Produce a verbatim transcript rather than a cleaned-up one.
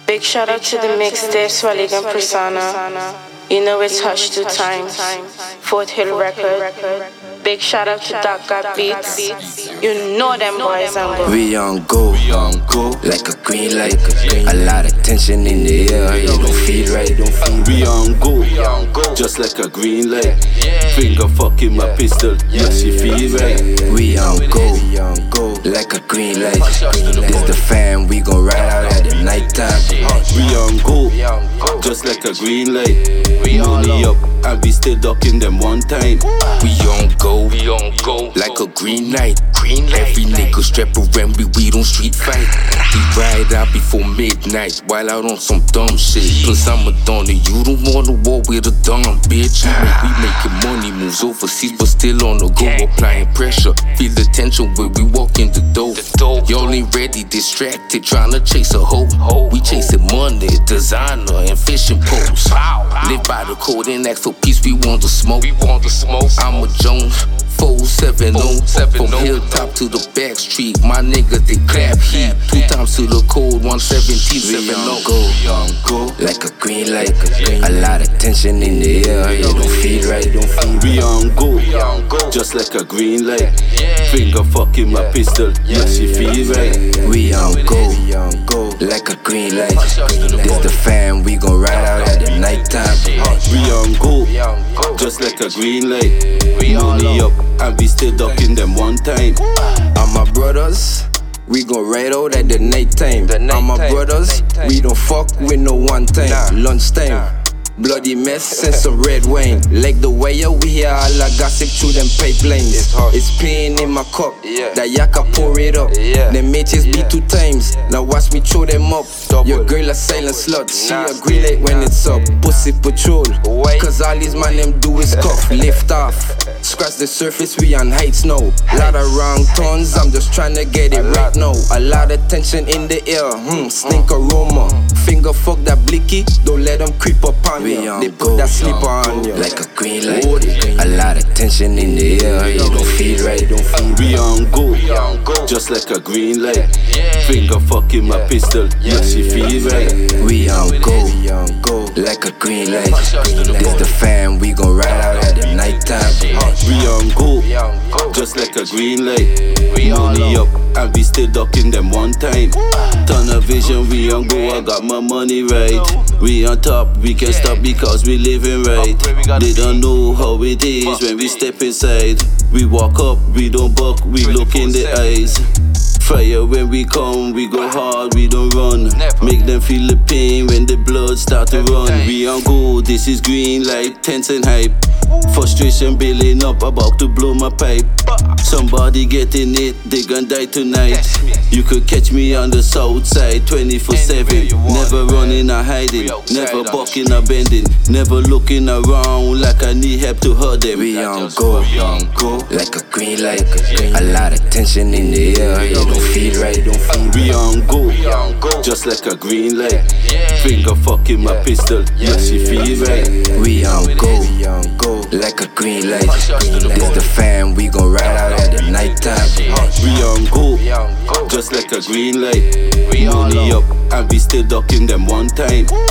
Big shout out to the mixtape Swalik and Persona. You know it's Hush two times. Fort Hill Record. Big shout out to Doc Got Beats. You know them boys and go. We on go, we on go, like a green light. A lot of tension in the air, it don't feel right. We on go, we on go, just like a green light. Finger fucking my pistol, yeah, she feel right. We on go, we on go, like a green light. This the fam, we gon' ride out at the night time. We on go, just like a green light. Money up, and we still ducking them one time. We on go, we on go, like a green light. Green light. Every nigga strap around me, we don't street fight. We ride out before midnight, while out on some dumb shit. Cause I'm a donor, you don't wanna war with a dumb bitch. We making money moves overseas, but still on the go. Applying pressure, feel the tension when we walk in the door. Y'all ain't ready, distracted, tryna chase a hoe. We chasing money, designer, and fishing poles. Live by the code and ask for peace, we want the smoke. We want the smoke. I'm a Jones, four seven oh. From hilltop to the back street, my niggas they clap heat. Two times to the code, one seventeen, seven oh. We on go, like a green light. A lot of tension in the air, it don't feel right. We on go, just like a green light. Finger fucking my pistol, yeah, she feel right. We on go, like a green light. This the fam, we gon' ride out at the night time. We on go, just like a green light. Money up, and we still ducking them one time. All my brothers, we gon' ride out at the night time. All my brothers, we don't fuck with no one time. Lunchtime, bloody mess and some red wine. Like the way we hear all the gossip through them pipelines. It's pain in my cup, that yaka pour it up. Them matches be two times, now watch me throw them up. Your girl a silent slut, she a green light when it's up. Pussy patrol, cause all these man them do is cuff. Lift off, scratch the surface, we on heights now. Lot of wrong turns, I'm just tryna get it right now. A lot of tension in the air, hmm, stink aroma. Finger fuck that blicky, don't let them creep up on me. They put that sleeper on you, like a green light. A lot of tension in the air, it don't feel right. We on go, just like a green light. Finger fucking my pistol, yeah, she feel right. We on go, like a green light. This the fam, we gon' ride out at the night time. We on go, just like a green light. Money up, and we still ducking them one time. Ton of vision, we on go, I got my money right. We on top, we can't stop because we living right. They don't know how it is when we step inside. We walk up, we don't buck, we look in the eyes. Fire when we come, we go hard, we don't run. Make them feel the pain when the blood start to run. We on go, this is green light, tense and hype. Frustration building up, about to blow my pipe. Somebody getting it, they gon' die tonight. You could catch me on the south side, twenty-four seven. Never running or hiding, never bucking or bending. Never looking around like I need help to hurt them. We on go, like a green light. A lot of tension in the air, it don't feel right. We on go, just like a green light. Finger fucking my pistol, yeah, she feel right. We on go, like a green light. This the fam, we gon' ride out at the night time. We on go, just like a green light. Money up, and we still ducking them one time.